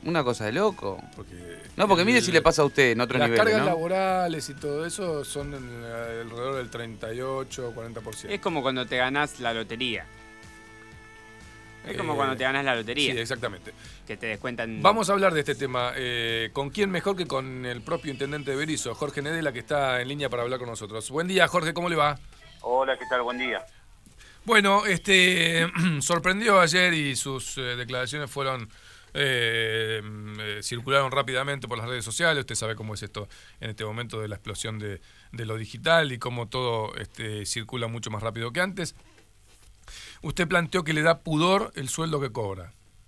una cosa de loco. Porque No, porque mire si le pasa a usted en otro las nivel, cargas ¿no? laborales y todo eso son alrededor del 38 o 40%. Es como cuando te ganás la lotería. Es como cuando te ganás la lotería. Sí, exactamente. Que te descuentan... Vamos a hablar de este tema. ¿Con quién mejor que con el propio intendente de Berisso, Jorge Nedela, que está en línea para hablar con nosotros? Buen día, Jorge, ¿cómo le va? Hola, ¿qué tal? Buen día. Bueno, sorprendió ayer y sus declaraciones fueron circularon rápidamente por las redes sociales. Usted sabe cómo es esto en este momento de la explosión de lo digital y cómo todo circula mucho más rápido que antes. Usted planteó que le da pudor el sueldo que cobra.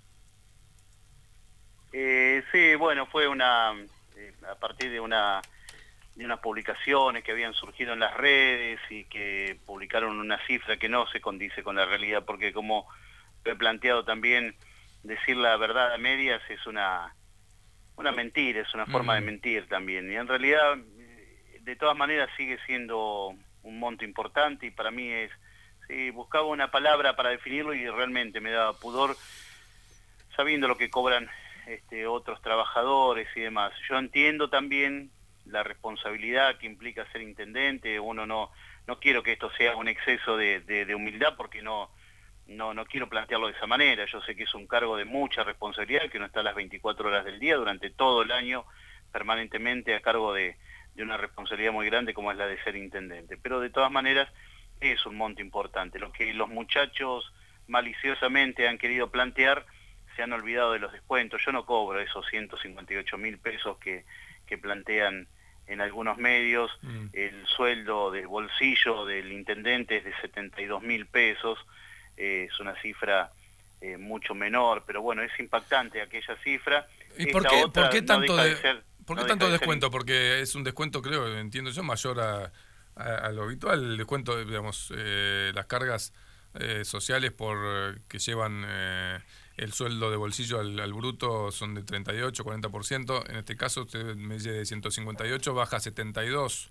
Sí, bueno, fue a partir de unas publicaciones que habían surgido en las redes y que publicaron una cifra que no se condice con la realidad, porque como he planteado también, decir la verdad a medias es una mentira, es una forma de mentir también. Y en realidad, de todas maneras, sigue siendo un monto importante y para mí sí, buscaba una palabra para definirlo y realmente me daba pudor sabiendo lo que cobran otros trabajadores y demás. Yo entiendo también la responsabilidad que implica ser intendente. Uno no quiero que esto sea un exceso de humildad, porque no quiero plantearlo de esa manera. Yo sé que es un cargo de mucha responsabilidad, que uno está a las 24 horas del día, durante todo el año, permanentemente a cargo de una responsabilidad muy grande como es la de ser intendente. Pero de todas maneras es un monto importante. Lo que los muchachos maliciosamente han querido plantear, se han olvidado de los descuentos. Yo no cobro esos 158.000 pesos que plantean en algunos medios. El sueldo del bolsillo del intendente es de 72.000 pesos. Es una cifra mucho menor, pero bueno, es impactante aquella cifra. ¿Y por qué tanto descuento? Porque es un descuento, creo, entiendo yo, mayor a lo habitual. El descuento, digamos, las cargas sociales que llevan el sueldo de bolsillo al bruto son de 38, 40%. En este caso, usted me dice de 158, baja a 72.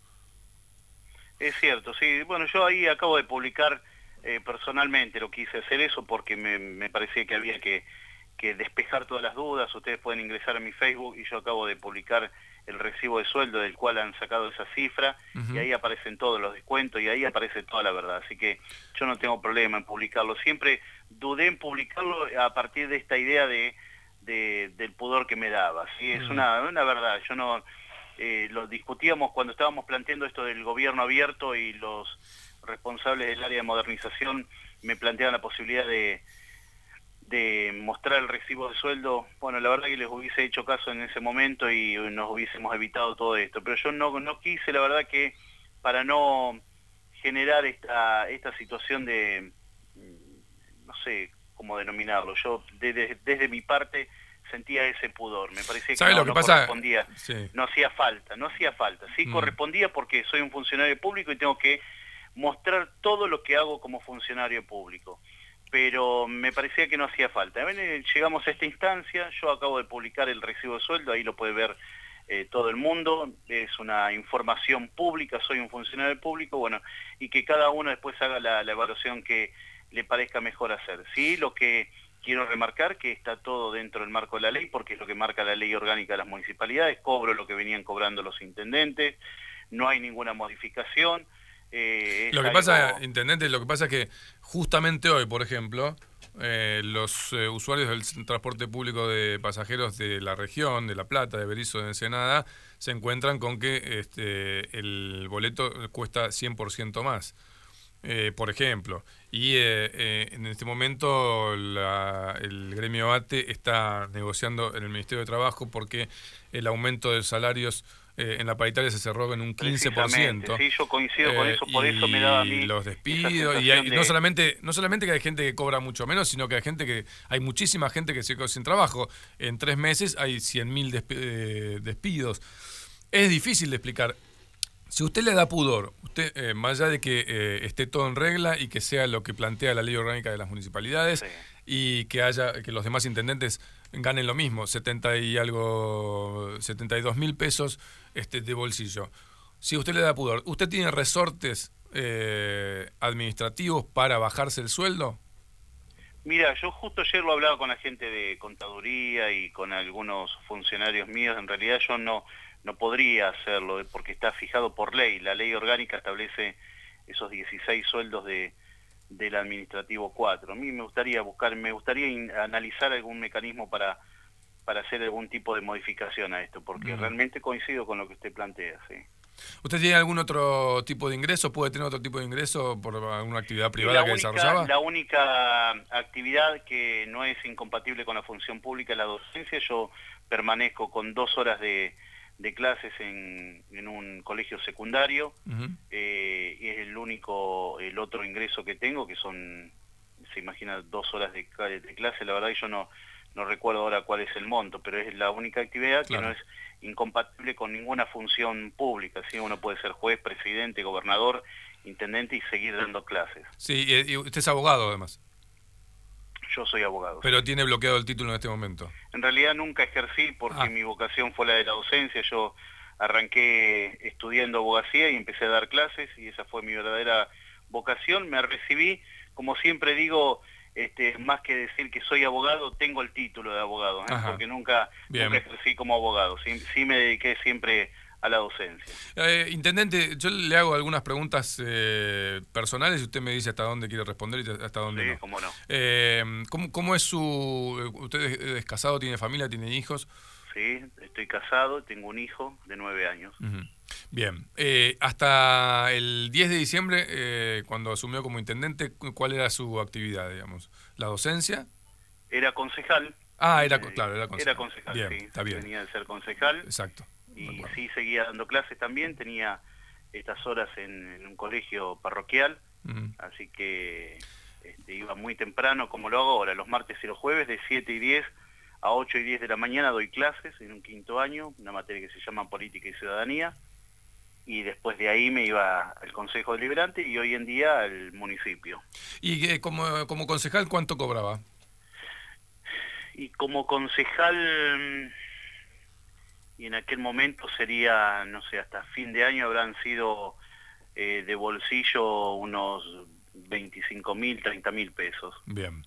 Es cierto, sí. Bueno, yo ahí acabo de publicar personalmente, lo quise hacer eso porque me parecía que había que despejar todas las dudas. Ustedes pueden ingresar a mi Facebook y yo acabo de publicar el recibo de sueldo del cual han sacado esa cifra, y ahí aparecen todos los descuentos y ahí aparece toda la verdad. Así que yo no tengo problema en publicarlo. Siempre dudé en publicarlo a partir de esta idea del pudor que me daba. ¿Sí? Es una verdad. Yo no lo discutíamos cuando estábamos planteando esto del gobierno abierto, y los responsables del área de modernización me planteaban la posibilidad de mostrar el recibo de sueldo. Bueno, la verdad que les hubiese hecho caso en ese momento y nos hubiésemos evitado todo esto. Pero yo no quise, la verdad, que para no generar esta situación de, no sé cómo denominarlo, yo desde mi parte sentía ese pudor. Me parecía que no correspondía, sí. No hacía falta. Sí correspondía, porque soy un funcionario público y tengo que mostrar todo lo que hago como funcionario público. Pero me parecía que no hacía falta. Llegamos a esta instancia, yo acabo de publicar el recibo de sueldo, ahí lo puede ver todo el mundo, es una información pública, soy un funcionario público, bueno, y que cada uno después haga la evaluación que le parezca mejor hacer. Sí, lo que quiero remarcar, que está todo dentro del marco de la ley, porque es lo que marca la ley orgánica de las municipalidades. Cobro lo que venían cobrando los intendentes, no hay ninguna modificación. Lo que pasa, intendente, es que justamente hoy, por ejemplo, los usuarios del transporte público de pasajeros de la región, de La Plata, de Berisso, de Ensenada, se encuentran con que el boleto cuesta 100% más, por ejemplo. Y en este momento el gremio ATE está negociando en el Ministerio de Trabajo porque el aumento de salarios en la paritaria se cerró en un 15%. Sí, yo coincido con eso, por eso me daba a mí los despidos, y no solamente que hay gente que cobra mucho menos, sino que hay muchísima gente que se quedó sin trabajo. En 3 meses hay 100.000 despidos. Es difícil de explicar. Si usted le da pudor, más allá de que esté todo en regla y que sea lo que plantea la ley orgánica de las municipalidades, sí, y que los demás intendentes ganen lo mismo, 72.000 pesos de bolsillo. Si usted le da pudor, ¿usted tiene resortes administrativos para bajarse el sueldo? Mira, yo justo ayer lo hablaba con la gente de contaduría y con algunos funcionarios míos. En realidad yo no podría hacerlo porque está fijado por ley. La ley orgánica establece esos 16 sueldos del administrativo 4. A mí me gustaría analizar algún mecanismo para hacer algún tipo de modificación a esto, porque realmente coincido con lo que usted plantea, sí. ¿Usted tiene algún otro tipo de ingreso? ¿Puede tener otro tipo de ingreso por alguna actividad privada que desarrollaba? La única actividad que no es incompatible con la función pública es la docencia. Yo permanezco con 2 horas de clases en un colegio secundario, y es el otro ingreso que tengo, que son, se imagina, 2 horas de clase. La verdad que yo no recuerdo ahora cuál es el monto, pero es la única actividad que no es incompatible con ninguna función pública. ¿Sí? Uno puede ser juez, presidente, gobernador, intendente y seguir dando clases. Sí, y usted es abogado además. Yo soy abogado. Pero tiene bloqueado el título en este momento. En realidad nunca ejercí porque mi vocación fue la de la docencia. Yo arranqué estudiando abogacía y empecé a dar clases y esa fue mi verdadera vocación. Me recibí, como siempre digo, más que decir que soy abogado, tengo el título de abogado, porque nunca ejercí como abogado. Sí me dediqué siempre a la docencia. Intendente, yo le hago algunas preguntas personales y usted me dice hasta dónde quiere responder y hasta dónde no. Cómo no. ¿Cómo es ¿Usted es casado, tiene familia, tiene hijos? Sí, estoy casado, tengo un hijo de 9 años. Bien. Hasta el 10 de diciembre, cuando asumió como intendente, ¿cuál era su actividad, digamos? ¿La docencia? Era concejal. Claro, era concejal. Era concejal, bien, sí. Está bien. Venía de ser concejal. Exacto. Y sí, seguía dando clases también. Tenía estas horas en un colegio parroquial. Así que iba muy temprano, como lo hago ahora, los martes y los jueves, de 7:10 a 8:10 de la mañana doy clases en un 5º año, una materia que se llama Política y Ciudadanía, y después de ahí me iba al Consejo Deliberante y hoy en día al municipio. ¿Y como concejal cuánto cobraba? Y como concejal, y en aquel momento sería, no sé, hasta fin de año habrán sido de bolsillo unos 25.000, 30.000 pesos. Bien.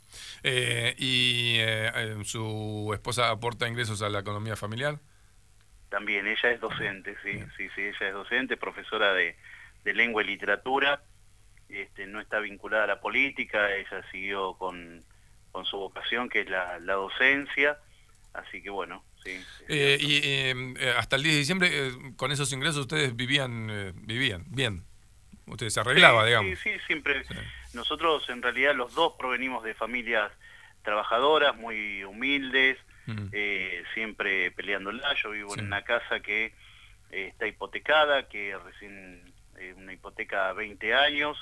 ¿Y su esposa aporta ingresos a la economía familiar? También, ella es docente, sí, ella es docente, profesora de lengua y literatura. No está vinculada a la política, ella siguió con su vocación, que es la docencia, así que bueno, sí. Hasta el 10 de diciembre, con esos ingresos ustedes vivían bien. Ustedes se arreglaba, digamos. Sí, siempre. Sí. Nosotros en realidad los dos provenimos de familias trabajadoras, muy humildes, siempre peleándola. Yo vivo en una casa que está hipotecada, que recién una hipoteca a 20 años,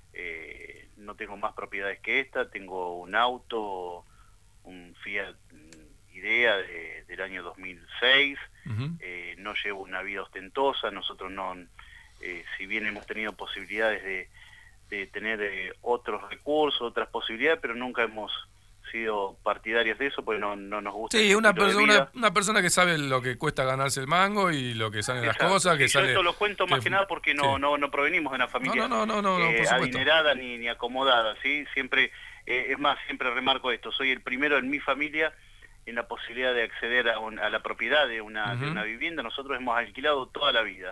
no tengo más propiedades que esta, tengo un auto, un Fiat Idea del año 2006, no llevo una vida ostentosa, nosotros no... si bien hemos tenido posibilidades de tener otros recursos, otras posibilidades, pero nunca hemos sido partidarios de eso, porque no nos gusta. Sí, una persona que sabe lo que cuesta ganarse el mango y lo que salen las cosas. Que yo esto lo cuento más que nada porque no provenimos de una familia adinerada ni acomodada, ¿sí? Siempre, es más, siempre remarco esto, soy el primero en mi familia en la posibilidad de acceder a la propiedad de una vivienda. Nosotros hemos alquilado toda la vida,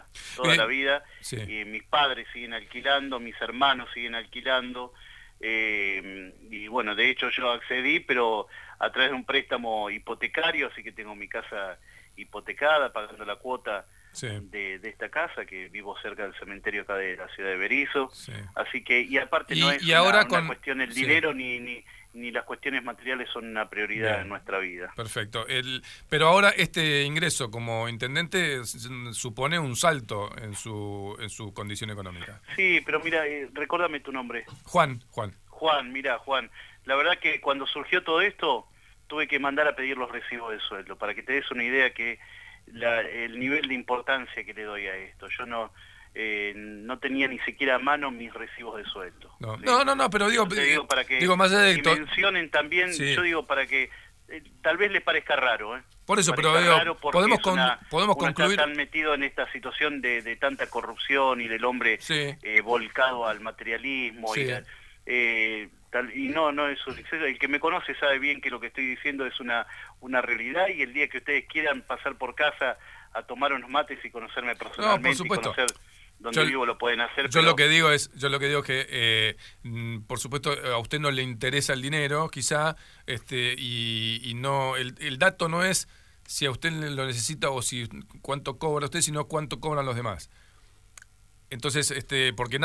y mis padres siguen alquilando, mis hermanos siguen alquilando, y bueno, de hecho yo accedí, pero a través de un préstamo hipotecario, así que tengo mi casa hipotecada, pagando la cuota de esta casa, que vivo cerca del cementerio acá de la ciudad de Berisso, así que, y aparte no es una cuestión el dinero ni las cuestiones materiales son una prioridad en nuestra vida. Perfecto. Pero ahora este ingreso como intendente supone un salto en su condición económica. Sí, pero mira, recuérdame tu nombre. Juan, mira, Juan, la verdad que cuando surgió todo esto, tuve que mandar a pedir los recibos de sueldo, para que te des una idea que el nivel de importancia que le doy a esto. Yo no tenía ni siquiera a mano mis recibos de sueldo. No, pero digo para que más allá de mencionen también, yo digo para que tal vez les parezca raro, Por eso, pero digo, podemos concluir. Está tan metido en esta situación de tanta corrupción y del hombre volcado al materialismo. Y no es un exceso. El que me conoce sabe bien que lo que estoy diciendo es una realidad, y el día que ustedes quieran pasar por casa a tomar unos mates y conocerme personalmente, por supuesto. y conocer donde vivo, lo pueden hacer. Yo lo que digo es que por supuesto a usted no le interesa el dinero, quizá, y no el dato no es si a usted lo necesita o si cuánto cobra usted, sino cuánto cobran los demás. Entonces, porque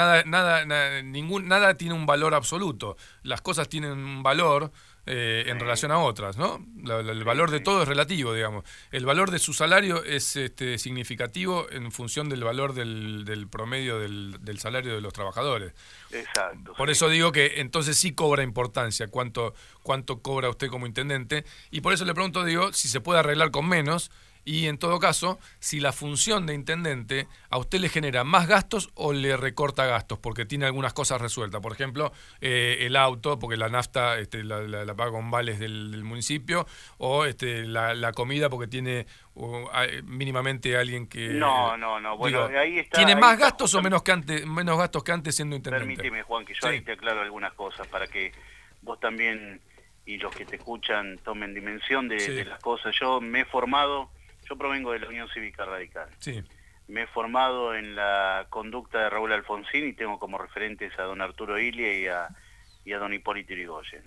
nada tiene un valor absoluto. Las cosas tienen un valor en relación a otras, ¿no? El valor de todo es relativo, digamos. El valor de su salario es significativo en función del valor del promedio del salario de los trabajadores. Exacto. Por eso digo que entonces sí cobra importancia cuánto cobra usted como intendente, y por eso le pregunto, digo, si se puede arreglar con menos. Y en todo caso, si la función de intendente a usted le genera más gastos o le recorta gastos, porque tiene algunas cosas resueltas. Por ejemplo, el auto, porque la nafta la paga con vales del municipio, o la comida, porque tiene mínimamente alguien que... No. Bueno, digo, ahí está. ¿tiene ahí más está gastos o menos gastos que antes siendo intendente? Permíteme, Juan, que yo Sí. ahí te aclaro algunas cosas para que vos también y los que te escuchan tomen dimensión de las cosas. Yo provengo de la Unión Cívica Radical. Sí. Me he formado en la conducta de Raúl Alfonsín y tengo como referentes a don Arturo Ilia y a don Hipólito Yrigoyen.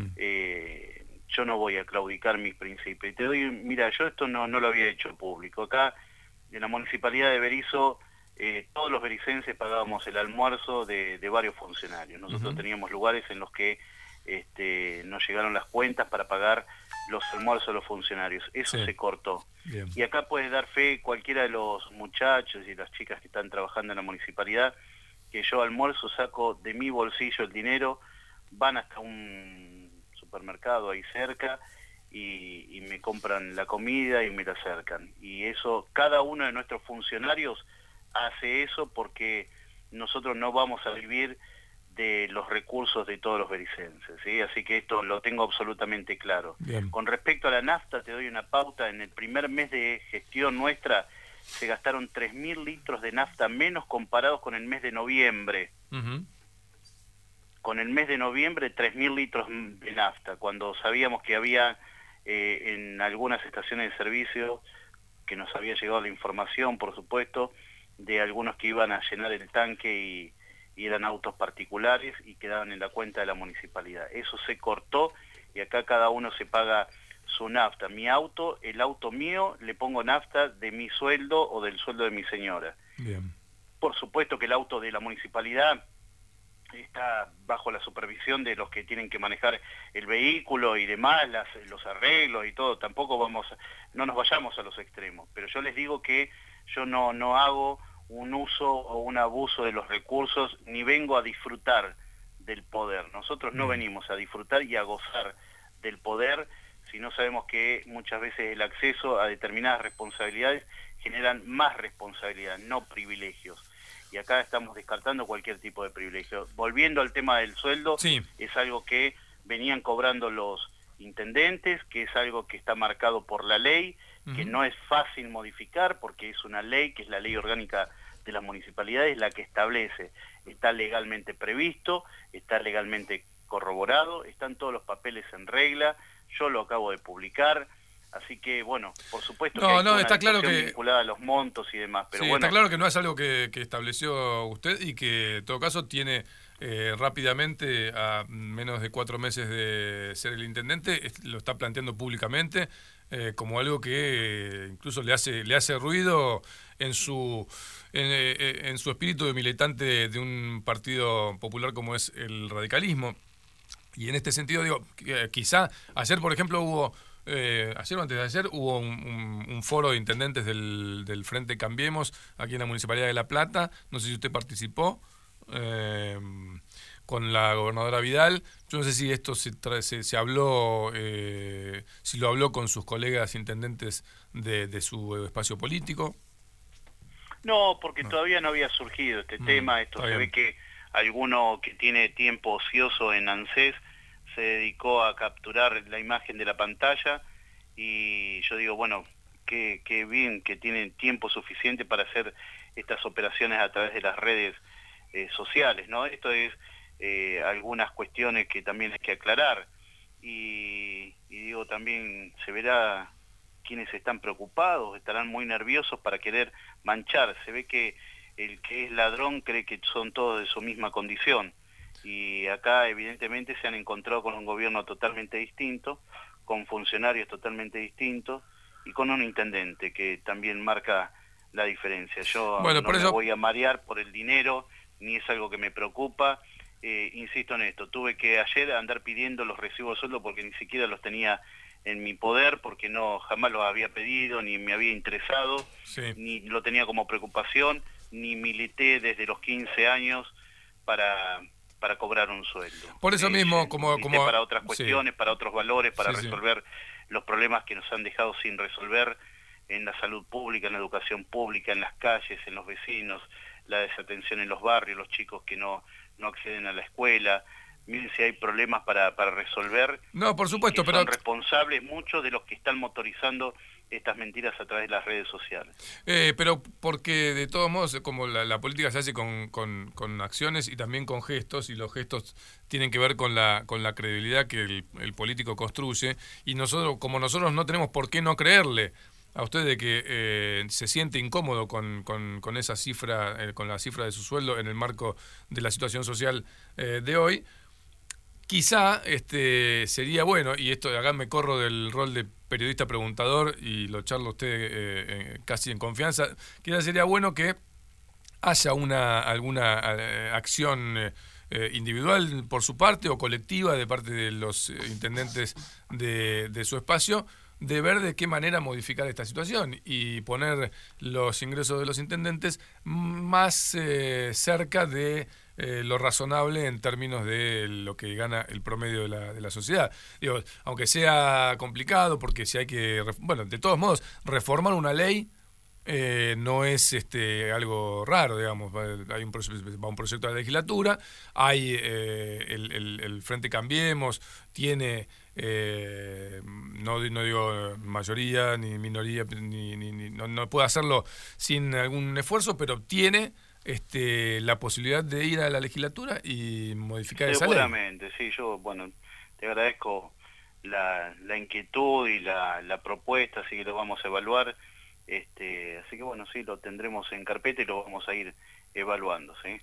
Yo no voy a claudicar mis principios. Mira, yo esto no lo había hecho público. Acá, en la Municipalidad de Berisso, todos los bericenses pagábamos el almuerzo de varios funcionarios. Nosotros teníamos lugares en los que nos llegaron las cuentas para pagar los almuerzos de los funcionarios. Eso se cortó. Bien. Y acá puede dar fe cualquiera de los muchachos y las chicas que están trabajando en la municipalidad, que yo almuerzo, saco de mi bolsillo el dinero, van hasta un supermercado ahí cerca y me compran la comida y me la acercan. Y eso, cada uno de nuestros funcionarios hace eso porque nosotros no vamos a vivir de los recursos de todos los bericenses, ¿sí? Así que esto lo tengo absolutamente claro. Bien. Con respecto a la nafta, te doy una pauta. En el primer mes de gestión nuestra se gastaron 3.000 litros de nafta menos comparados con el mes de noviembre. Con el mes de noviembre, 3.000 litros de nafta, cuando sabíamos que había en algunas estaciones de servicio, que nos había llegado la información, por supuesto, de algunos que iban a llenar el tanque y eran autos particulares y quedaban en la cuenta de la municipalidad. Eso se cortó y acá cada uno se paga su nafta. Mi auto, el auto mío, le pongo nafta de mi sueldo o del sueldo de mi señora. Bien. Por supuesto que el auto de la municipalidad está bajo la supervisión de los que tienen que manejar el vehículo y demás, los arreglos y todo. Tampoco no nos vayamos a los extremos, pero yo les digo que yo no hago un uso o un abuso de los recursos, ni vengo a disfrutar del poder. Nosotros no venimos a disfrutar y a gozar del poder, sino sabemos que muchas veces el acceso a determinadas responsabilidades generan más responsabilidad, no privilegios. Y acá estamos descartando cualquier tipo de privilegio. Volviendo al tema del sueldo, es algo que venían cobrando los intendentes, que es algo que está marcado por la ley, que no es fácil modificar porque es una ley, que es la ley orgánica de las municipalidades, la que establece, está legalmente previsto, está legalmente corroborado, están todos los papeles en regla, yo lo acabo de publicar, así que bueno, por supuesto que hay una está claro discusión que vinculada a los montos y demás, pero bueno. Está claro que no es algo que estableció usted y que en todo caso tiene rápidamente, a menos de 4 meses de ser el intendente, lo está planteando públicamente como algo que incluso le hace ruido en su espíritu de militante de un partido popular como es el radicalismo. Y en este sentido digo, quizá ayer por ejemplo hubo ayer o antes de ayer hubo un foro de intendentes del Frente Cambiemos aquí en la Municipalidad de La Plata. No sé si usted participó con la gobernadora Vidal. Yo no sé si esto se habló, si lo habló con sus colegas intendentes de su espacio político. No, porque todavía no había surgido este tema. Esto se ve que alguno que tiene tiempo ocioso en ANSES se dedicó a capturar la imagen de la pantalla y yo digo, bueno, qué bien que tienen tiempo suficiente para hacer estas operaciones a través de las redes sociales, ¿no? Esto es algunas cuestiones que también hay que aclarar. Y digo, también se verá quienes están preocupados, estarán muy nerviosos para querer manchar. Se ve que el que es ladrón cree que son todos de su misma condición. Y acá evidentemente se han encontrado con un gobierno totalmente distinto, con funcionarios totalmente distintos y con un intendente que también marca la diferencia. Yo Bueno, no por me eso... voy a marear por el dinero, ni es algo que me preocupa. Insisto en esto, tuve que ayer andar pidiendo los recibos de sueldo porque ni siquiera los tenía en mi poder, porque no jamás los había pedido, ni me había interesado, Sí. ni lo tenía como preocupación, ni milité desde los 15 años para cobrar un sueldo. Por eso mismo, Milité para otras sí. cuestiones, para otros valores, para Sí, sí. resolver los problemas que nos han dejado sin resolver en la salud pública, en la educación pública, en las calles, en los vecinos, la desatención en los barrios, los chicos que no acceden a la escuela. Miren si hay problemas para resolver. No, por supuesto, pero... Son responsables muchos de los que están motorizando estas mentiras a través de las redes sociales. Pero porque de todos modos, como la política se hace con acciones y también con gestos, y los gestos tienen que ver con la credibilidad que el político construye, y como nosotros no tenemos por qué no creerle a usted de que se siente incómodo con esa cifra, con la cifra de su sueldo en el marco de la situación social de hoy. Quizá sería bueno, y esto acá me corro del rol de periodista preguntador y lo charlo usted casi en confianza, quizá sería bueno que haya alguna acción individual por su parte o colectiva de parte de los intendentes de su espacio, de ver de qué manera modificar esta situación y poner los ingresos de los intendentes más cerca de lo razonable en términos de lo que gana el promedio de la sociedad. Digo, aunque sea complicado, porque si hay que... Bueno, de todos modos, reformar una ley no es algo raro, digamos. Hay un proyecto de legislatura, hay el Frente Cambiemos, tiene... no digo mayoría ni minoría, no puede hacerlo sin algún esfuerzo, pero tiene la posibilidad de ir a la legislatura y modificar esa ley. Seguramente, sí, yo, te agradezco la inquietud y la propuesta, así que lo vamos a evaluar, así que sí, lo tendremos en carpeta y lo vamos a ir evaluando, ¿sí?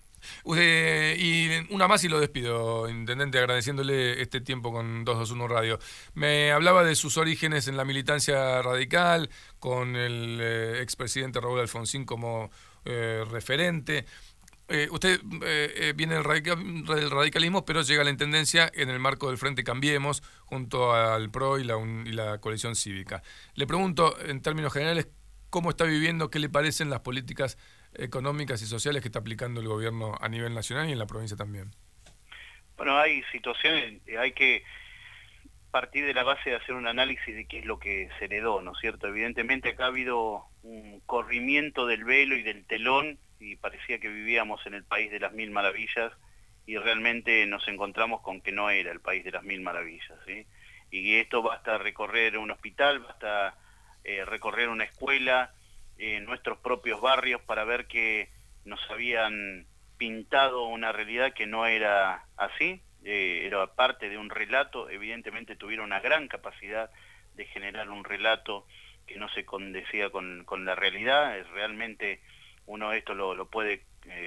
Y una más y lo despido, intendente, agradeciéndole este tiempo con 221 Radio. Me hablaba de sus orígenes en la militancia radical, con el expresidente Raúl Alfonsín como referente. Usted viene del radicalismo, pero llega a la intendencia en el marco del Frente Cambiemos, junto al PRO y la coalición cívica. Le pregunto, en términos generales, ¿cómo está viviendo? ¿Qué le parecen las políticas económicas y sociales que está aplicando el gobierno a nivel nacional y en la provincia también? Bueno, hay situaciones, hay que partir de la base de hacer un análisis de qué es lo que se heredó, ¿no es cierto? Evidentemente acá ha habido un corrimiento del velo y del telón y parecía que vivíamos en el país de las mil maravillas y realmente nos encontramos con que no era el país de las mil maravillas, ¿sí? Y esto basta recorrer un hospital, basta recorrer una escuela, nuestros propios barrios para ver que nos habían pintado una realidad que no era así. Era parte de un relato, evidentemente tuvieron una gran capacidad de generar un relato que no se condecía con la realidad. Realmente uno esto lo puede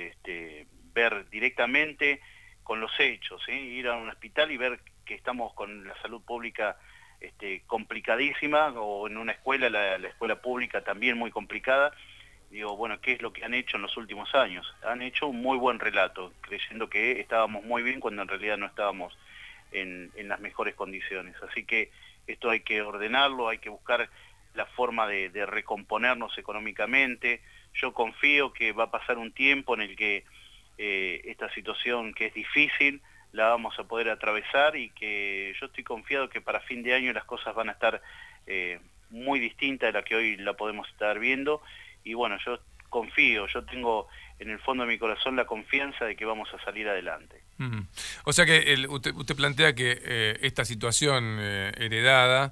ver directamente con los hechos, ¿sí? Ir a un hospital y ver que estamos con la salud pública complicadísima, o en una escuela, la escuela pública también muy complicada. Digo, ¿qué es lo que han hecho en los últimos años? Han hecho un muy buen relato, creyendo que estábamos muy bien cuando en realidad no estábamos en las mejores condiciones. Así que esto hay que ordenarlo, hay que buscar la forma de recomponernos económicamente. Yo confío que va a pasar un tiempo en el que esta situación, que es difícil, la vamos a poder atravesar, y que yo estoy confiado que para fin de año las cosas van a estar muy distintas de la que hoy la podemos estar viendo. Y yo confío, yo tengo en el fondo de mi corazón la confianza de que vamos a salir adelante. O sea que usted plantea que esta situación heredada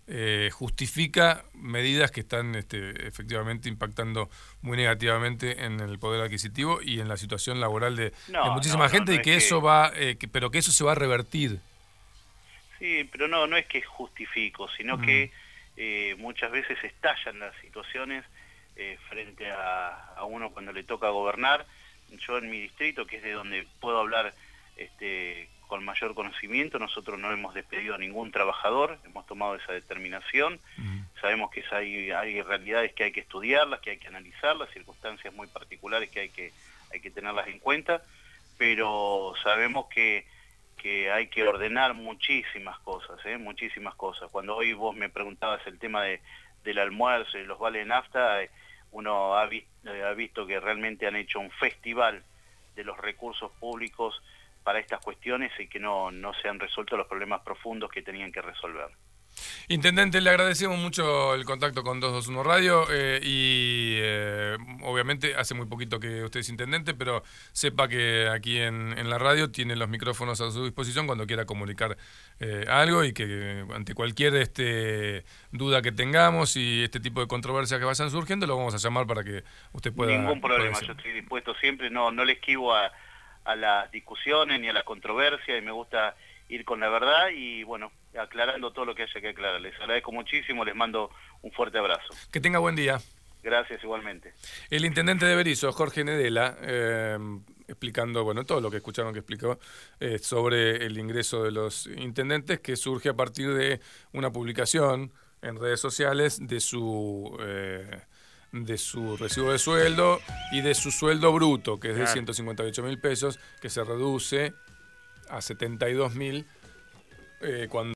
justifica medidas que están efectivamente impactando muy negativamente en el poder adquisitivo y en la situación laboral de muchísima gente, y que eso va, pero que eso se va a revertir. Sí, pero no es que justifico, sino que muchas veces estallan las situaciones frente a uno cuando le toca gobernar. Yo en mi distrito, que es de donde puedo hablar con mayor conocimiento, nosotros no hemos despedido a ningún trabajador, hemos tomado esa determinación. Sabemos que hay realidades que hay que estudiarlas, que hay que analizarlas, circunstancias muy particulares que hay que tenerlas en cuenta, pero sabemos que hay que ordenar muchísimas cosas, muchísimas cosas. Cuando hoy vos me preguntabas el tema del almuerzo y los vales de nafta, uno ha visto que realmente han hecho un festival de los recursos públicos para estas cuestiones y que no se han resuelto los problemas profundos que tenían que resolver. Intendente, le agradecemos mucho el contacto con 221 Radio obviamente hace muy poquito que usted es intendente, pero sepa que aquí en la radio tiene los micrófonos a su disposición cuando quiera comunicar algo, y que ante cualquier duda que tengamos y este tipo de controversias que vayan surgiendo, lo vamos a llamar para que usted pueda... Ningún problema, yo estoy dispuesto siempre, no le esquivo a las discusiones ni a la controversia, y me gusta ir con la verdad y, bueno, aclarando todo lo que haya que aclarar. Les agradezco muchísimo, les mando un fuerte abrazo. Que tenga buen día. Gracias, igualmente. El intendente de Berisso, Jorge Nedela, explicando, bueno, todo lo que escucharon que explicó sobre el ingreso de los intendentes, que surge a partir de una publicación en redes sociales de su recibo de sueldo y de su sueldo bruto, que es de 158.000 pesos, que se reduce a 72.000 cuando